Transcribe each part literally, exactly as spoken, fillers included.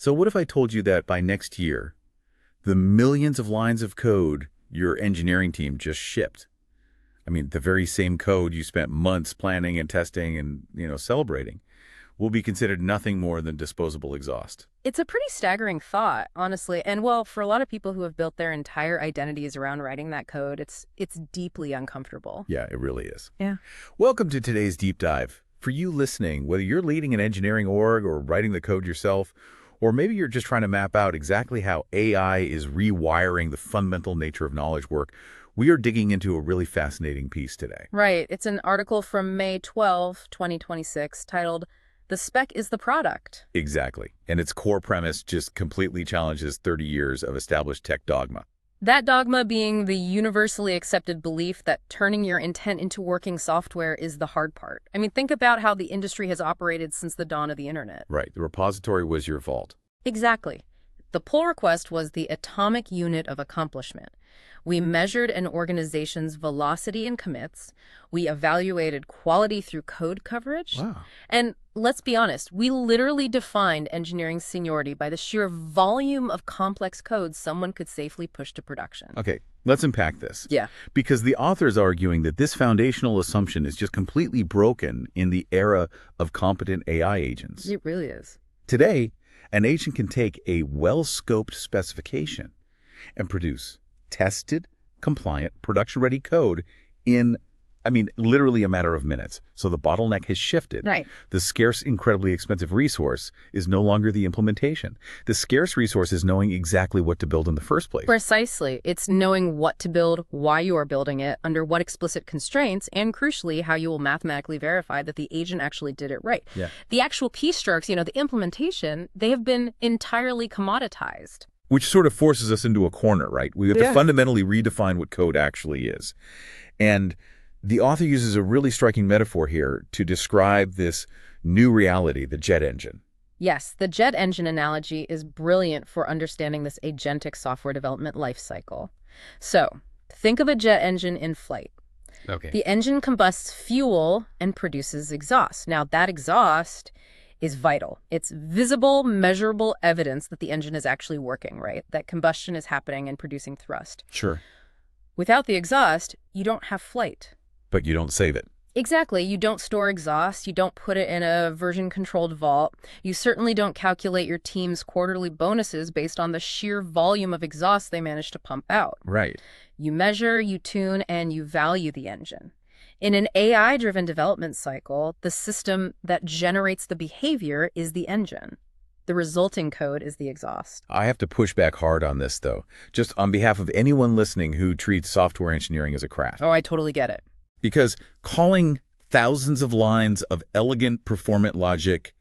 So what if I told you that by next year, the millions of lines of code your engineering team just shipped, I mean, the very same code you spent months planning and testing and, you know, celebrating, will be considered nothing more than disposable exhaust? It's a pretty staggering thought, honestly. And well, for a lot of people who have built their entire identities around writing that code, it's it's deeply uncomfortable. Yeah, it really is. Yeah. Welcome to today's Deep Dive. For you listening, whether you're leading an engineering org or writing the code yourself, or maybe you're just trying to map out exactly how A I is rewiring the fundamental nature of knowledge work, we are digging into a really fascinating piece today. Right. It's an article from May twelfth, twenty twenty-six, titled "The Spec is the Product." Exactly. And its core premise just completely challenges thirty years of established tech dogma. That dogma being the universally accepted belief that turning your intent into working software is the hard part. I mean, think about how the industry has operated since the dawn of the internet. Right. The repository was your vault. Exactly. The pull request was the atomic unit of accomplishment. We measured an organization's velocity in commits. We evaluated quality through code coverage. Wow. And let's be honest, we literally defined engineering seniority by the sheer volume of complex code someone could safely push to production. Okay, let's unpack this. Yeah. Because the author is arguing that this foundational assumption is just completely broken in the era of competent A I agents. It really is. Today, an agent can take a well-scoped specification and produce tested, compliant, production-ready code in, I mean, literally a matter of minutes. So the bottleneck has shifted. Right. The scarce, incredibly expensive resource is no longer the implementation. The scarce resource is knowing exactly what to build in the first place. Precisely. It's knowing what to build, why you are building it, under what explicit constraints, and crucially, how you will mathematically verify that the agent actually did it right. Yeah. The actual keystrokes, you know, the implementation, they have been entirely commoditized. Which sort of forces us into a corner, right? We have Yeah. to fundamentally redefine what code actually is. And the author uses a really striking metaphor here to describe this new reality, the jet engine. Yes, the jet engine analogy is brilliant for understanding this agentic software development lifecycle. So, think of a jet engine in flight. Okay. The engine combusts fuel and produces exhaust. Now, that exhaust is vital. It's visible, measurable evidence that the engine is actually working, right? That combustion is happening and producing thrust. Sure. Without the exhaust, you don't have flight. But you don't save it. Exactly. You don't store exhaust. You don't put it in a version-controlled vault. You certainly don't calculate your team's quarterly bonuses based on the sheer volume of exhaust they managed to pump out. Right. You measure, you tune, and you value the engine. In an A I-driven development cycle, the system that generates the behavior is the engine. The resulting code is the exhaust. I have to push back hard on this, though, just on behalf of anyone listening who treats software engineering as a craft. Oh, I totally get it. Because calling thousands of lines of elegant performant logic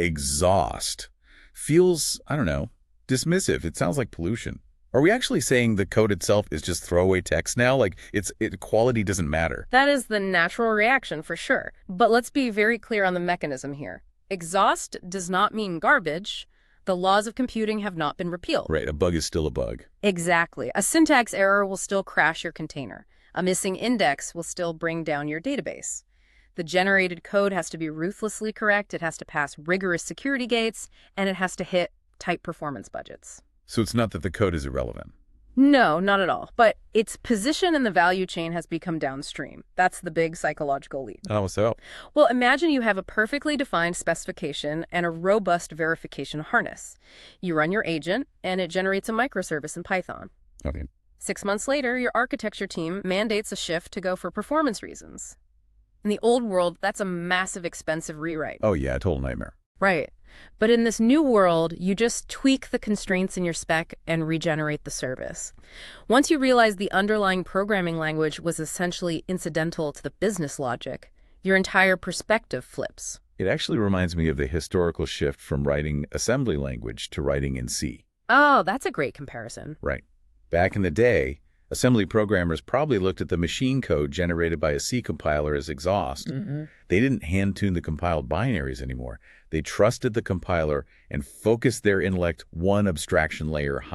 exhaust feels, I don't know, dismissive. It sounds like pollution. Are we actually saying the code itself is just throwaway text now? Like, its it, quality doesn't matter? That is the natural reaction for sure. But let's be very clear on the mechanism here. Exhaust does not mean garbage. The laws of computing have not been repealed. Right, a bug is still a bug. Exactly. A syntax error will still crash your container. A missing index will still bring down your database. The generated code has to be ruthlessly correct, it has to pass rigorous security gates, and it has to hit tight performance budgets. So it's not that the code is irrelevant. No, not at all. But its position in the value chain has become downstream. That's the big psychological leap. Oh, so? Well, imagine you have a perfectly defined specification and a robust verification harness. You run your agent, and it generates a microservice in Python. Okay. Six months later, your architecture team mandates a shift to go for performance reasons. In the old world, that's a massive, expensive rewrite. Oh, yeah, a total nightmare. Right. But in this new world, you just tweak the constraints in your spec and regenerate the service. Once you realize the underlying programming language was essentially incidental to the business logic, your entire perspective flips. It actually reminds me of the historical shift from writing assembly language to writing in C. Oh, that's a great comparison. Right. Back in the day, assembly programmers probably looked at the machine code generated by a C compiler as exhaust. Mm-hmm. They didn't hand-tune the compiled binaries anymore. They trusted the compiler and focused their intellect one abstraction layer higher.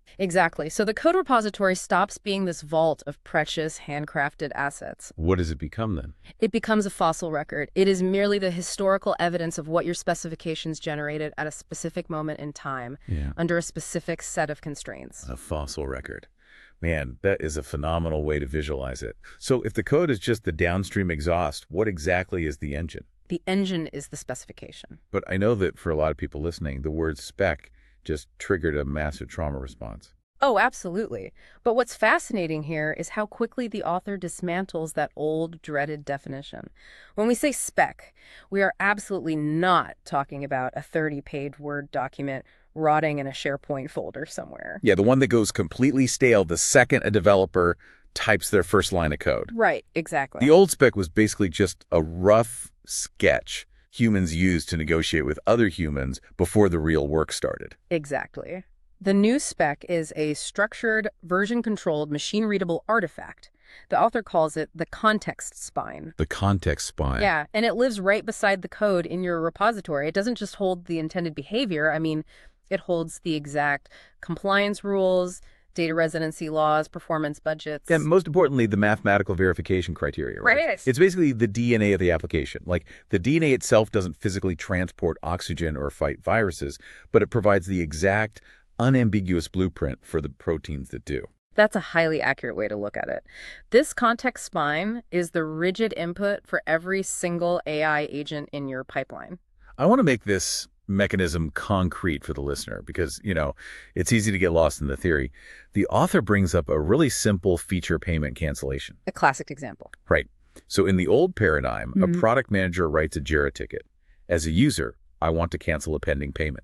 Exactly. So the code repository stops being this vault of precious, handcrafted assets. What does it become then? It becomes a fossil record. It is merely the historical evidence of what your specifications generated at a specific moment in time, Yeah. under a specific set of constraints. A fossil record. Man, that is a phenomenal way to visualize it. So if the code is just the downstream exhaust, what exactly is the engine? The engine is the specification. But I know that for a lot of people listening, the word spec just triggered a massive trauma response. Oh, absolutely. But what's fascinating here is how quickly the author dismantles that old, dreaded definition. When we say spec, we are absolutely not talking about a thirty-page Word document rotting in a SharePoint folder somewhere. Yeah, the one that goes completely stale the second a developer types their first line of code. Right, exactly. The old spec was basically just a rough sketch humans used to negotiate with other humans before the real work started. Exactly. The new spec is a structured, version-controlled, machine-readable artifact. The author calls it the context spine. The context spine. Yeah, and it lives right beside the code in your repository. It doesn't just hold the intended behavior. I mean, it holds the exact compliance rules, data residency laws, performance budgets. And most importantly, the mathematical verification criteria, right? Right. It's basically the D N A of the application. Like, the D N A itself doesn't physically transport oxygen or fight viruses, but it provides the exact, unambiguous blueprint for the proteins that do. That's a highly accurate way to look at it. This context spine is the rigid input for every single A I agent in your pipeline. I want to make this mechanism concrete for the listener because, you know, it's easy to get lost in the theory. The author brings up a really simple feature payment cancellation. A classic example. Right. So in the old paradigm, Mhm. a product manager writes a Jira ticket. As a user, I want to cancel a pending payment.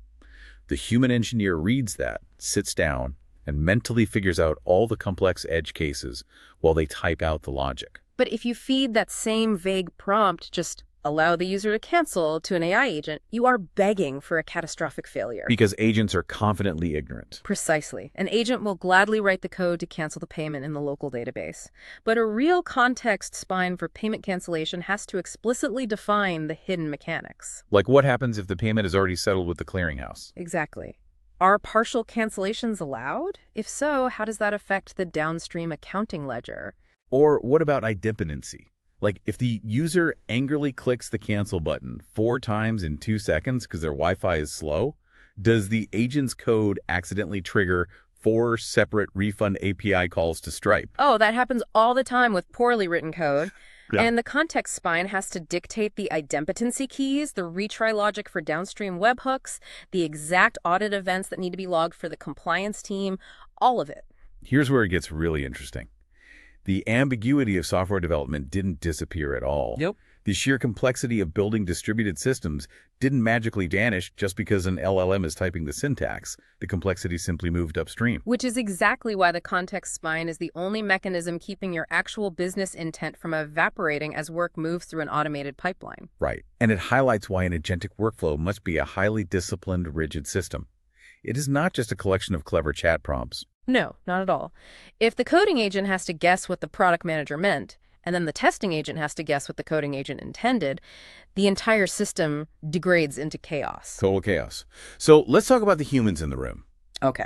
The human engineer reads that, sits down, and mentally figures out all the complex edge cases while they type out the logic. But if you feed that same vague prompt, just allow the user to cancel to an A I agent, you are begging for a catastrophic failure. Because agents are confidently ignorant. Precisely. An agent will gladly write the code to cancel the payment in the local database. But a real context spine for payment cancellation has to explicitly define the hidden mechanics. Like, what happens if the payment is already settled with the clearinghouse? Exactly. Are partial cancellations allowed? If so, how does that affect the downstream accounting ledger? Or what about idempotency? Like, if the user angrily clicks the cancel button four times in two seconds because their Wi-Fi is slow, does the agent's code accidentally trigger four separate refund A P I calls to Stripe? Oh, that happens all the time with poorly written code. Yeah. And the context spine has to dictate the idempotency keys, the retry logic for downstream webhooks, the exact audit events that need to be logged for the compliance team, all of it. Here's where it gets really interesting. The ambiguity of software development didn't disappear at all. Nope. The sheer complexity of building distributed systems didn't magically vanish just because an L L M is typing the syntax. The complexity simply moved upstream. Which is exactly why the context spine is the only mechanism keeping your actual business intent from evaporating as work moves through an automated pipeline. Right. And it highlights why an agentic workflow must be a highly disciplined, rigid system. It is not just a collection of clever chat prompts. No, not at all. If the coding agent has to guess what the product manager meant, and then the testing agent has to guess what the coding agent intended, the entire system degrades into chaos. Total chaos. So let's talk about the humans in the room. Okay.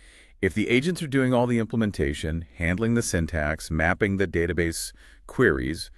If the agents are doing all the implementation, handling the syntax, mapping the database queries,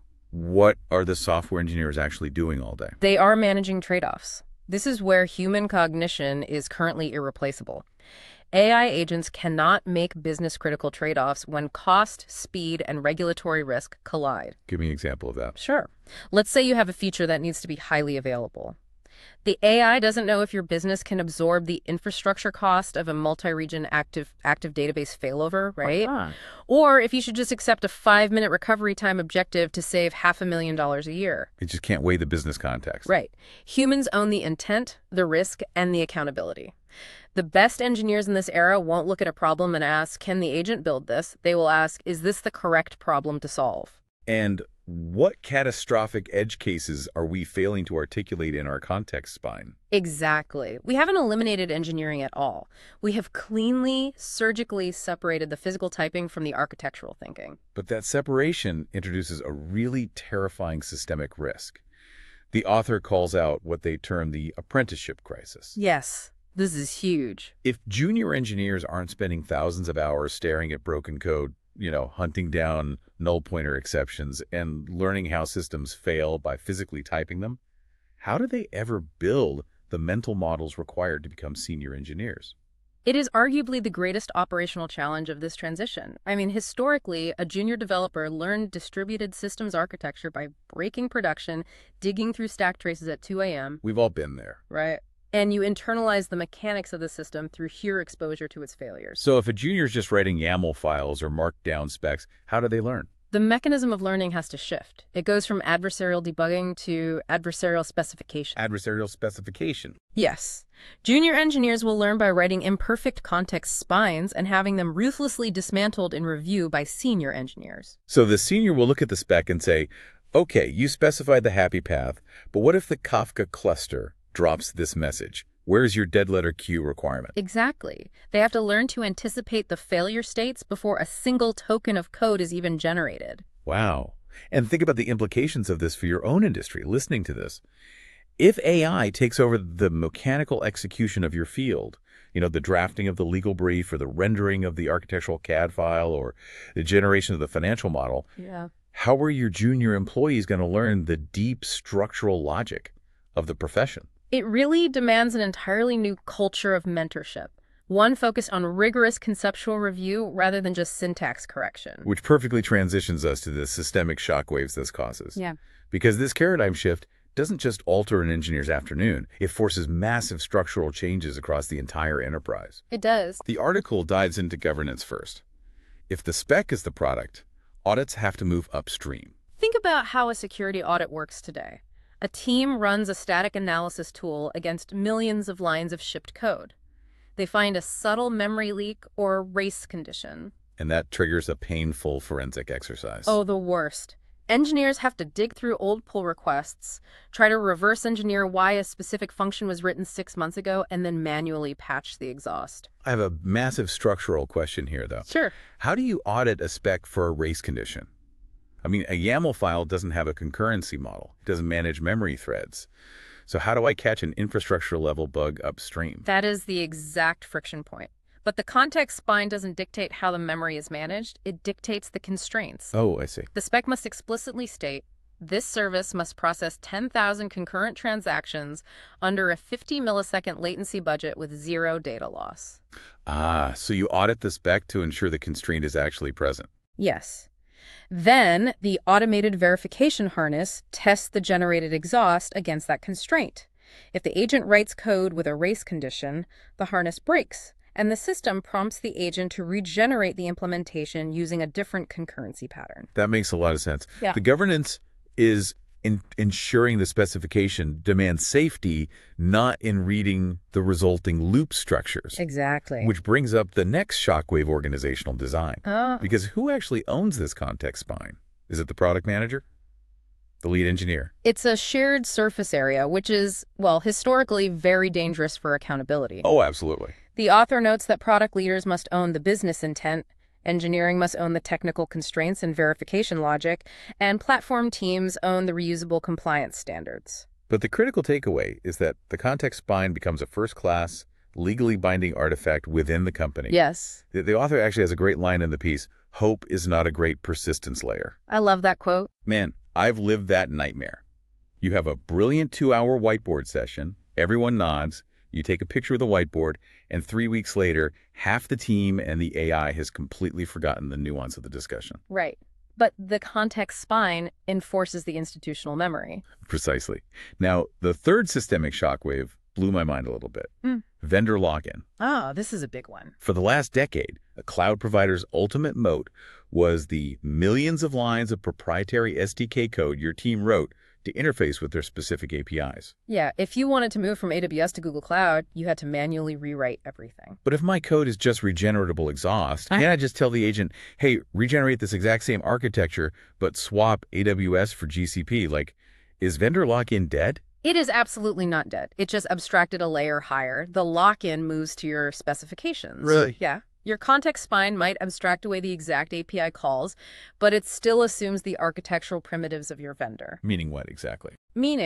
what are the software engineers actually doing all day? They are managing trade-offs. This is where human cognition is currently irreplaceable. A I agents cannot make business-critical trade-offs when cost, speed, and regulatory risk collide. Give me an example of that. Sure. Let's say you have a feature that needs to be highly available. The A I doesn't know if your business can absorb the infrastructure cost of a multi-region active active database failover, right? Uh-huh. Or if you should just accept a five-minute recovery time objective to save half a million dollars a year. It just can't weigh the business context. Right. Humans own the intent, the risk, and the accountability. The best engineers in this era won't look at a problem and ask, can the agent build this? They will ask, is this the correct problem to solve? And what catastrophic edge cases are we failing to articulate in our context spine? Exactly. We haven't eliminated engineering at all. We have cleanly, surgically separated the physical typing from the architectural thinking. But that separation introduces a really terrifying systemic risk. The author calls out what they term the apprenticeship crisis. Yes. This is huge. If junior engineers aren't spending thousands of hours staring at broken code, you know, hunting down null pointer exceptions and learning how systems fail by physically typing them, how do they ever build the mental models required to become senior engineers? It is arguably the greatest operational challenge of this transition. I mean, historically, a junior developer learned distributed systems architecture by breaking production, digging through stack traces at two A M We've all been there. Right. And you internalize the mechanics of the system through sheer exposure to its failures. So if a junior is just writing YAML files or markdown specs, how do they learn? The mechanism of learning has to shift. It goes from adversarial debugging to adversarial specification. Adversarial specification. Yes. Junior engineers will learn by writing imperfect context spines and having them ruthlessly dismantled in review by senior engineers. So the senior will look at the spec and say, okay, you specified the happy path, but what if the Kafka cluster drops this message? Where's your dead letter Q requirement? Exactly. They have to learn to anticipate the failure states before a single token of code is even generated. Wow. And think about the implications of this for your own industry, listening to this. If A I takes over the mechanical execution of your field, you know, the drafting of the legal brief or the rendering of the architectural C A D file or the generation of the financial model, Yeah. how are your junior employees going to learn the deep structural logic of the profession? It really demands an entirely new culture of mentorship, one focused on rigorous conceptual review rather than just syntax correction. Which perfectly transitions us to the systemic shockwaves this causes. Yeah. Because this paradigm shift doesn't just alter an engineer's afternoon, it forces massive structural changes across the entire enterprise. It does. The article dives into governance first. If the spec is the product, audits have to move upstream. Think about how a security audit works today. A team runs a static analysis tool against millions of lines of shipped code. They find a subtle memory leak or a race condition. And that triggers a painful forensic exercise. Oh, the worst. Engineers have to dig through old pull requests, try to reverse engineer why a specific function was written six months ago, and then manually patch the exhaust. I have a massive structural question here, though. Sure. How do you audit a spec for a race condition? I mean, a YAML file doesn't have a concurrency model. It doesn't manage memory threads. So how do I catch an infrastructure level bug upstream? That is the exact friction point. But the context spine doesn't dictate how the memory is managed. It dictates the constraints. Oh, I see. The spec must explicitly state, this service must process ten thousand concurrent transactions under a fifty millisecond latency budget with zero data loss. Ah, so you audit the spec to ensure the constraint is actually present. Yes. Then the automated verification harness tests the generated exhaust against that constraint. If the agent writes code with a race condition, the harness breaks, and the system prompts the agent to regenerate the implementation using a different concurrency pattern. That makes a lot of sense. Yeah. The governance is in ensuring the specification demands safety, not in reading the resulting loop structures. Exactly. Which brings up the next shockwave organizational design. Oh. Because who actually owns this context spine? Is it the product manager? The lead engineer? It's a shared surface area, which is, well, historically very dangerous for accountability. Oh, absolutely. The author notes that product leaders must own the business intent, engineering must own the technical constraints and verification logic, and platform teams own the reusable compliance standards. But the critical takeaway is that the context spine becomes a first-class, legally binding artifact within the company. Yes. The, the author actually has a great line in the piece, hope is not a great persistence layer. I love that quote. Man, I've lived that nightmare. You have a brilliant two-hour whiteboard session, everyone nods, you take a picture of the whiteboard, and three weeks later, half the team and the A I has completely forgotten the nuance of the discussion. Right. But the context spine enforces the institutional memory. Precisely. Now, the third systemic shockwave blew my mind a little bit. Mm. Vendor lock-in. Oh, this is a big one. For the last decade, a cloud provider's ultimate moat was the millions of lines of proprietary S D K code your team wrote to interface with their specific A P Is. Yeah, if you wanted to move from A W S to Google Cloud, you had to manually rewrite everything. But if my code is just regeneratable exhaust, can't I just tell the agent, hey, regenerate this exact same architecture, but swap A W S for G C P? Like, is vendor lock-in dead? It is absolutely not dead. It just abstracted a layer higher. The lock-in moves to your specifications. Really? Yeah. Your context spine might abstract away the exact A P I calls, but it still assumes the architectural primitives of your vendor. Meaning what exactly? Meaning,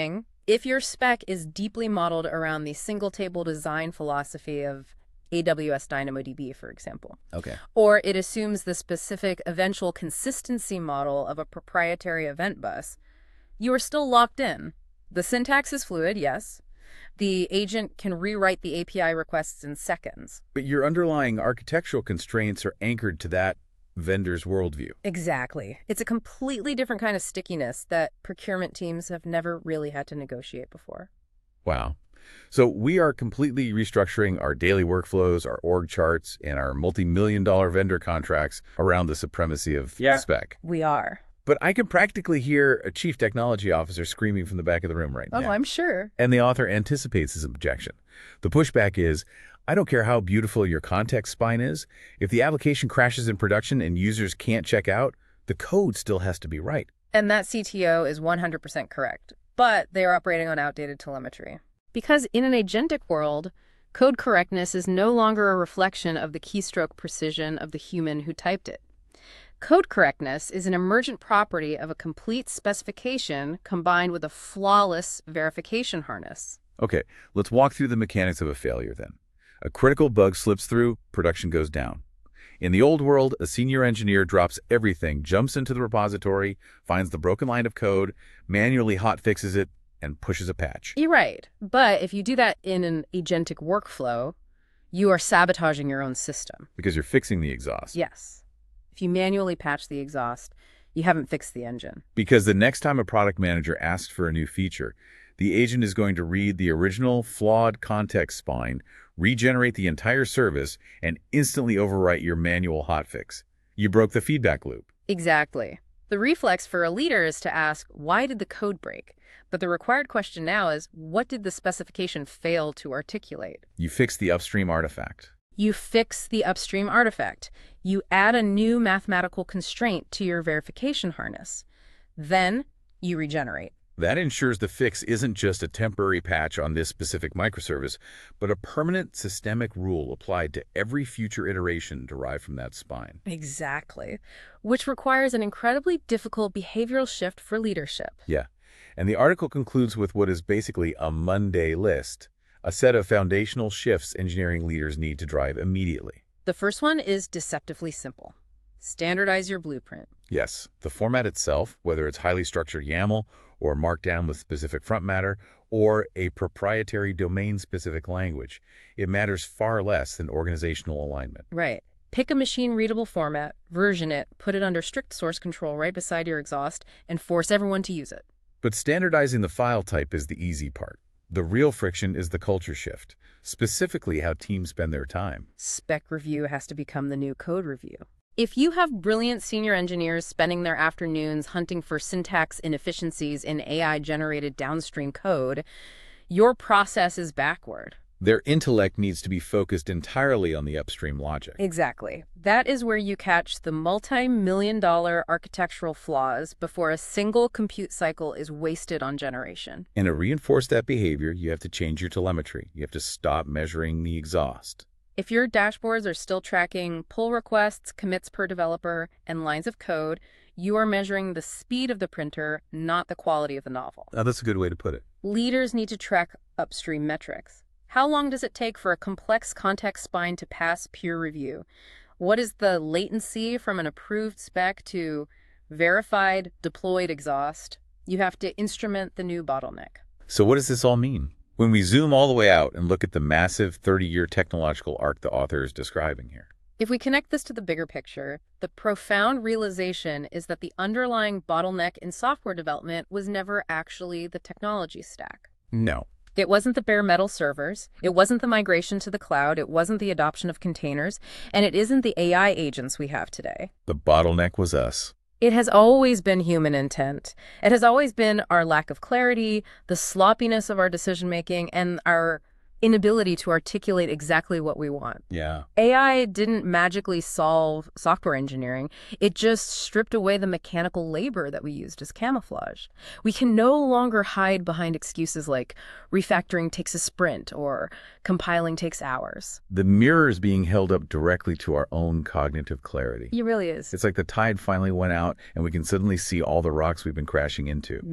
If your spec is deeply modeled around the single table design philosophy of A W S DynamoDB, for example, Okay. or it assumes the specific eventual consistency model of a proprietary event bus, you are still locked in. The syntax is fluid, yes. The agent can rewrite the A P I requests in seconds. But your underlying architectural constraints are anchored to that vendor's worldview. Exactly. It's a completely different kind of stickiness that procurement teams have never really had to negotiate before. Wow. So we are completely restructuring our daily workflows, our org charts, and our multi-million dollar vendor contracts around the supremacy of Yeah. spec. We are. But I can practically hear a chief technology officer screaming from the back of the room right Oh, now. I'm sure. And the author anticipates his objection. The pushback is, I don't care how beautiful your context spine is. If the application crashes in production and users can't check out, the code still has to be right. And that C T O is one hundred percent correct. But they are operating on outdated telemetry. Because in an agentic world, code correctness is no longer a reflection of the keystroke precision of the human who typed it. Code correctness is an emergent property of a complete specification combined with a flawless verification harness. Okay, let's walk through the mechanics of a failure then. A critical bug slips through, production goes down. In the old world, a senior engineer drops everything, jumps into the repository, finds the broken line of code, manually hotfixes it, and pushes a patch. You're right. But if you do that in an agentic workflow, you are sabotaging your own system. Because you're fixing the exhaust. Yes. If you manually patch the exhaust, you haven't fixed the engine. Because the next time a product manager asks for a new feature, the agent is going to read the original flawed context spine, regenerate the entire service, and instantly overwrite your manual hotfix. You broke the feedback loop. Exactly. The reflex for a leader is to ask, why did the code break? But the required question now is, what did the specification fail to articulate? You fix the upstream artifact. You fix the upstream artifact. You add a new mathematical constraint to your verification harness. Then you regenerate. That ensures the fix isn't just a temporary patch on this specific microservice, but a permanent systemic rule applied to every future iteration derived from that spine. Exactly. Which requires an incredibly difficult behavioral shift for leadership. Yeah. And the article concludes with what is basically a Monday list, a set of foundational shifts engineering leaders need to drive immediately. The first one is deceptively simple. Standardize your blueprint. Yes, the format itself, whether it's highly structured YAML or Markdown with specific front matter, or a proprietary domain-specific language, it matters far less than organizational alignment. Right. Pick a machine-readable format, version it, put it under strict source control right beside your exhaust, and force everyone to use it. But standardizing the file type is the easy part. The real friction is the culture shift, specifically how teams spend their time. Spec review has to become the new code review. If you have brilliant senior engineers spending their afternoons hunting for syntax inefficiencies in A I-generated downstream code, your process is backward. Their intellect needs to be focused entirely on the upstream logic. Exactly. That is where you catch the multi-million dollar architectural flaws before a single compute cycle is wasted on generation. And to reinforce that behavior, you have to change your telemetry. You have to stop measuring the exhaust. If your dashboards are still tracking pull requests, commits per developer, and lines of code, you are measuring the speed of the printer, not the quality of the novel. Now, that's a good way to put it. Leaders need to track upstream metrics. How long does it take for a complex context spine to pass peer review? What is the latency from an approved spec to verified, deployed exhaust? You have to instrument the new bottleneck. So what does this all mean? When we zoom all the way out and look at the massive thirty-year technological arc the author is describing here. If we connect this to the bigger picture, the profound realization is that the underlying bottleneck in software development was never actually the technology stack. No. It wasn't the bare metal servers, it wasn't the migration to the cloud, it wasn't the adoption of containers, and it isn't the A I agents we have today. The bottleneck was us. It has always been human intent. It has always been our lack of clarity, the sloppiness of our decision-making, and our inability to articulate exactly what we want. Yeah. A I didn't magically solve software engineering. It just stripped away the mechanical labor that we used as camouflage. We can no longer hide behind excuses like refactoring takes a sprint or compiling takes hours. The mirror is being held up directly to our own cognitive clarity. It really is. It's like the tide finally went out and we can suddenly see all the rocks we've been crashing into. Yeah.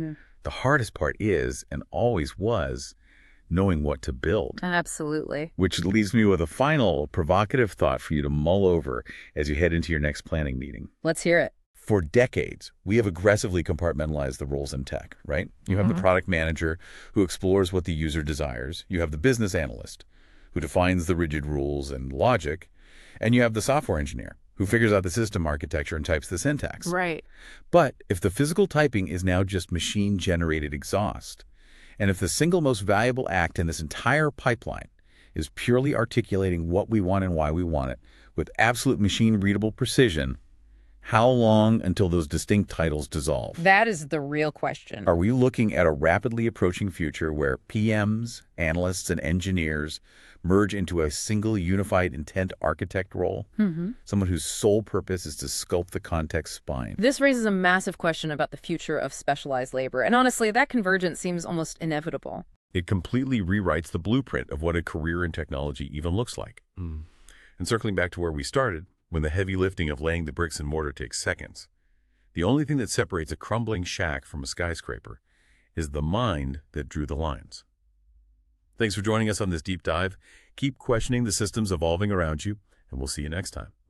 The hardest part is, and always was, knowing what to build. Absolutely. Which leaves me with a final provocative thought for you to mull over as you head into your next planning meeting. Let's hear it. For decades, we have aggressively compartmentalized the roles in tech, right? You have Mm-hmm. the product manager who explores what the user desires. You have the business analyst who defines the rigid rules and logic. And you have the software engineer who figures out the system architecture and types the syntax. Right. But if the physical typing is now just machine-generated exhaust, and if the single most valuable act in this entire pipeline is purely articulating what we want and why we want it with absolute machine-readable precision, how long until those distinct titles dissolve? That is the real question. Are we looking at a rapidly approaching future where P Ms, analysts, and engineers merge into a single unified intent architect role? Mm-hmm. Someone whose sole purpose is to sculpt the context spine. This raises a massive question about the future of specialized labor. And honestly, that convergence seems almost inevitable. It completely rewrites the blueprint of what a career in technology even looks like. Mm. And circling back to where we started, when the heavy lifting of laying the bricks and mortar takes seconds, the only thing that separates a crumbling shack from a skyscraper is the mind that drew the lines. Thanks for joining us on this deep dive. Keep questioning the systems evolving around you, and we'll see you next time.